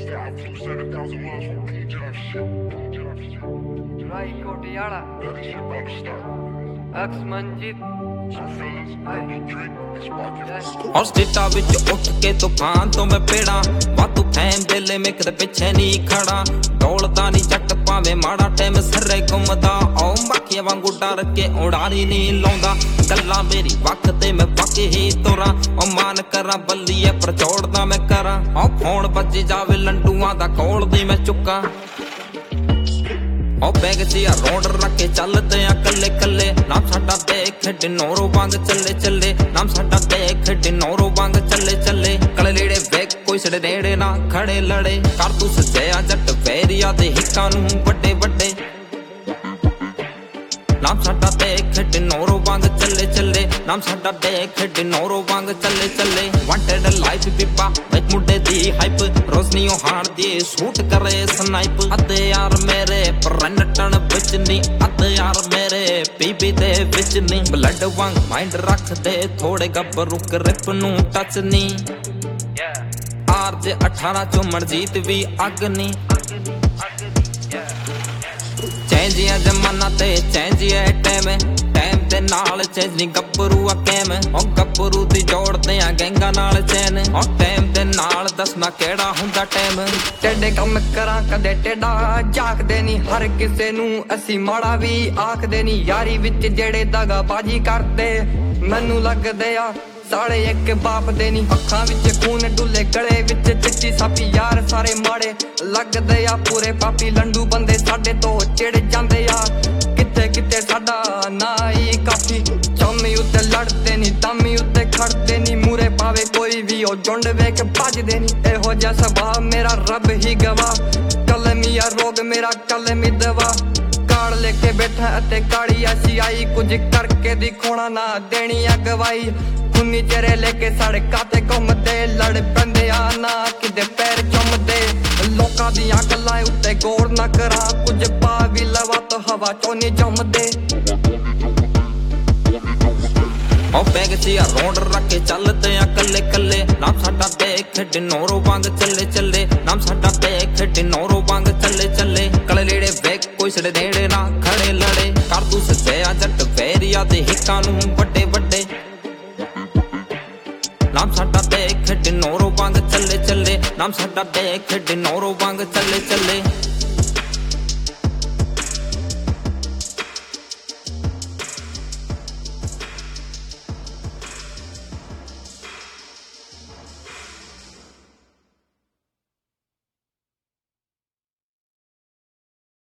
कोटियाला अक्स मंजित और स्टेटा विच उठ के तूफान तो मैं पेड़ा वातू फैम दिल में कदे पिछे नहीं खड़ा दौड़दा नहीं जट पावे माड़ा टाइम सररे घुमदा ओ बाकियां वांगू डर के उड़ानी नहीं लाउंदा गल्ला मेरी वक्त ते मैं वक ही तुरा ओ मान करा बल्लीए पर चौड़दा मैं करा ओ फोन बज जावे लंडूआं दा कोल दी मैं चुक्का ओ बैग जिया रोड रख के चलते आ कल्ले कल्ले नाम साडा देख डिनोरो वांग चले चले नाम साडा देख डिनोरो वांग चले चले कले लेड़े बैग कोई सड़े नेड़े ना खड़े लड़े कर तू सजया जट वैरिया दे हिक्कां नूं वड्डे वड्डे नाम साडा देख डिनोरो वांग चले चले नाम साडा देख डिनोरो वांग चले चले वांटेड लाइफ पिपा विच मुंडे दी हाइप रोशनीओ हाण दी शूट करे स्नाइप अते यार मेरे परनटन विच नी अते यार मेरे पीपी दे विच नी ब्लड वांग माइंड रख दे थोड़े गब्बरू ग्रिप नूं टच नी आरजे 18 चो मरजीत भी अग नी चेंजिया जमाना ते चेंजिया टाइम टाइम दे नाल चेंज नहीं गब्बरू आ कैम ओ गब्बरू दी जोड़दे आ गैंगा नाल चैन ओ टाइम दे नाल दसना केड़ा हुंदा टाइम टेढ़े कम करा कदे टेढ़ा जाकदे नी हर किसे नू असी माड़ा भी आखदे नी यारी विच जेड़े दगाबाजी करदे मैनू लगदे आ साढ़े एक बाप दे नी अखां विच खून डुले गले विच चिट्टी सापी यार सारे माड़े लगदे आ पूरे पापी लंडू बंदे साडे तो चिड़ जांदे आ किते किते साडा ना ही काफी चौमी उत्ते लड़दे नी दामी उत्ते खड़दे नी मूरे पावे कोई भी ओ झुंड वेख भजदे नी एहो जिहा सुभाव मेरा रब ही गवाह कलमिया रोग मेरा कलमी दवा काड़ लेके बैठा अते काड़ी ऐसी आई कुछ करके दिखाना ना देनी अगवाई खूनी चेहरे लेके साढ़े काते घूमदे लड़ पैंदे आ ना किदे पैर चुमदे लोकां दियां गल्लां उत्ते गौर ना करा कुछ पा भी लवा तो हवा चों नी जमदे ओ बैग जिया रोड रख के चलते आ कल्ले कल्ले नाम साडा देख डिनोरो वांग चले चले नाम साडा देख डिनोरो वांग चले चले कले लेड़े बैग कोई सड़े नेड़े ना खड़े लड़े कर तू सजया जट वैरिया दे हिक्कां नूं वड्डे वड्डे नाम साडा देख डिनोरो वांग चले चले नाम साडा देख डिनोरो वांग चले चले